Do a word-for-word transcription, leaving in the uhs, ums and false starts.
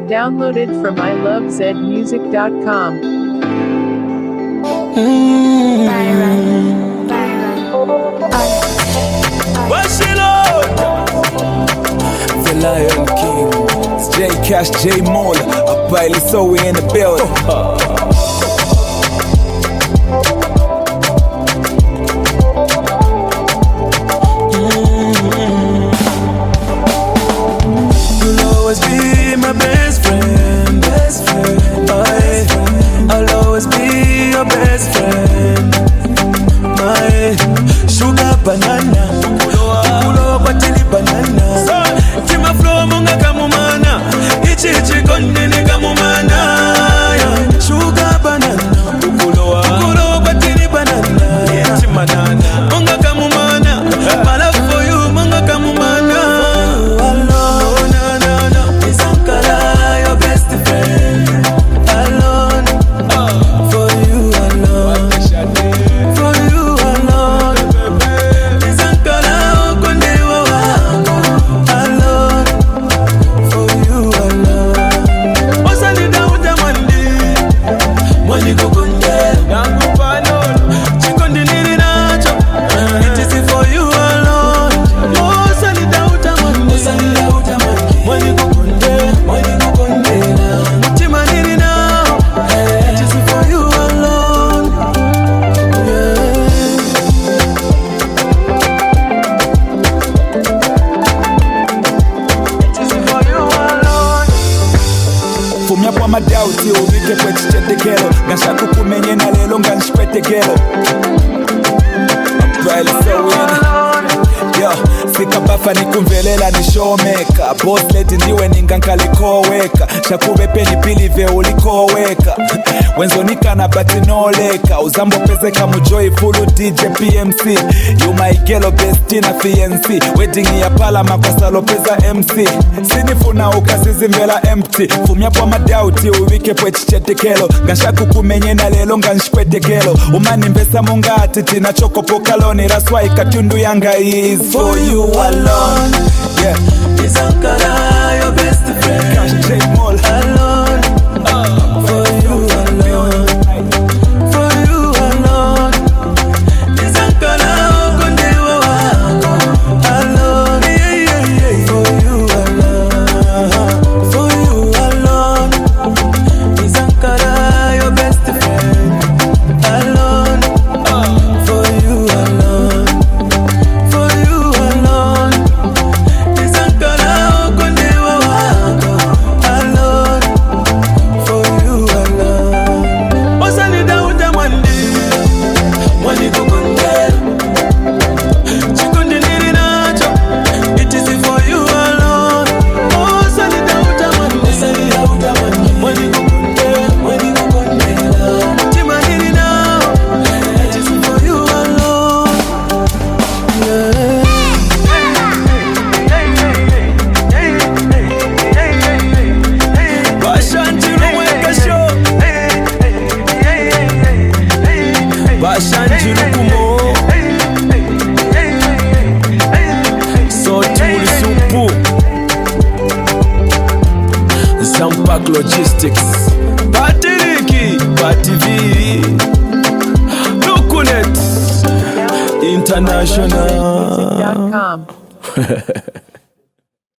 Downloaded from I love zed music dot com. Mm. Byron, Byron, What's it on? The Lion King. It's J Cash, J Mola. A baile, so we in the building. Mm-hmm. You'll always be my best friend, best friend. I, I'll always be your best friend. My sugar banana, kulo patili banana. Tima flow munga kamumana, ichi ichi kondini kamumana. Sugar banana, kulo kulo patili banana. Tima nana, munga kamumana. My love for you, munga kamumana. Alone, na na na, Isankara, your best friend. Alone, for you alone. For you alone. Isankara, okondewa wako. Alone, for you alone. Osali dauta mandi, mwani kukunde. Nangu panon, chikondi niri nacho. It is for you alone. Osali dauta mandi, osali dauta mandi. Mwani kukunde, mwani kukunde. Mutima niri nao. It is for you alone. Yeah. It is for you alone. Fumya kwa madauti ubike kwa chichetekelo. Gashaku kumenye na lelo nganshpetekelo. Apraili so wina. Yo, sikabafa nikumvelela ni showmaker. Boss lady ndiwe ningankalikoweka. Shakube peni pilive ulikoweka. Wenzo nikana bati noleka. Uzambo pezeka mujoi fulu D J P M C. You my gelo bestie na fiancé. Wedding ya pala makosa lopeza M C. Sinifuna ukasizimbela empty. Fumya kwa madauti uwike pwe chichetekelo. Gashaku kumenye na lelo nganshpetekelo. Umani mbesa mungati tina choko pokaloni. Raswa ikatundu yanga is for you alone. Yeah, Isankara, your best friend. Cash J Mola. Alone, for you alone. For you alone. Isankara, okondewa wako. Alone, yeah, yeah, yeah. For you alone. For you alone. Isankara, your best friend. Alone, for you alone. For you alone. Isankara, okondewa wako. Alone, for you alone. Osani dauta mwandi, mwandi kukunde. Chikondi niri nacho. It is for you alone. Osani dauta mwandi, osani dauta mwandi. Mwandi kukunde, mwandi kukunde. Tima niri nao. It is for you alone. Yeah. Bashanti rumweka show. Bashanti rukumo. So tuli supu. Zampak Logistics. Patiriki, Pativi. Lukunet International. music dot com.